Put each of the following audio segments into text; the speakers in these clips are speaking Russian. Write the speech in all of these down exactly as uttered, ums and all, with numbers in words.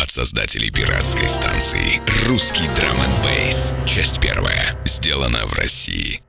от создателей пиратской станции. Русский драм энд бейс. Часть первая. Сделана в России.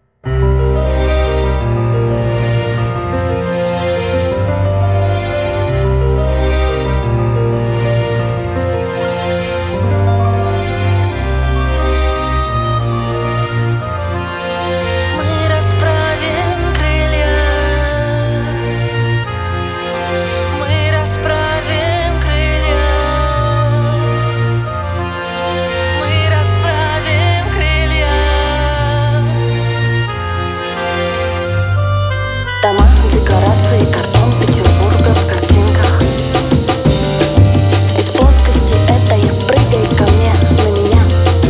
Дома, декорации, картон Петербурга в картинках. Из плоскости этой прыгай ко мне, на меня.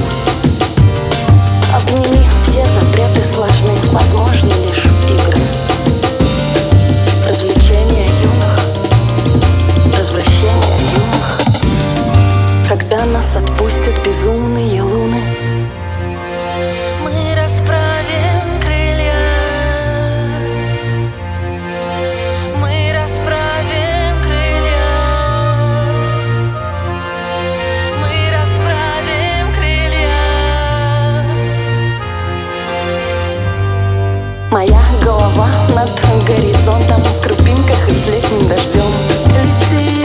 Обними, все запреты сложны, возможны лишь игры. Развлечения юных, развращения юных. Когда нас отпустят безумные луны, мы расправим крылья. Мы расправим крылья. Мы расправим крылья. Моя голова над горизонтом в крупинках и с летним дождем. Лети.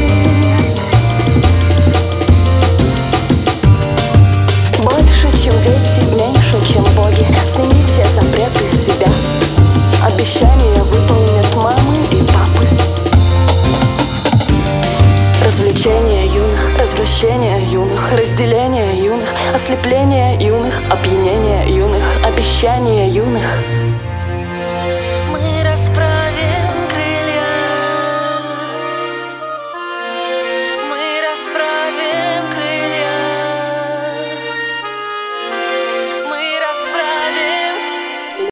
Больше, чем дети, меньше, чем боги. Сними все запреты с себя. Обещания выполнят мамы и папы. Развлечения юных, развращения юных, разделение юных, ослепление юных, опьянение юных, обещания юных. Мы расправим крылья. Мы расправим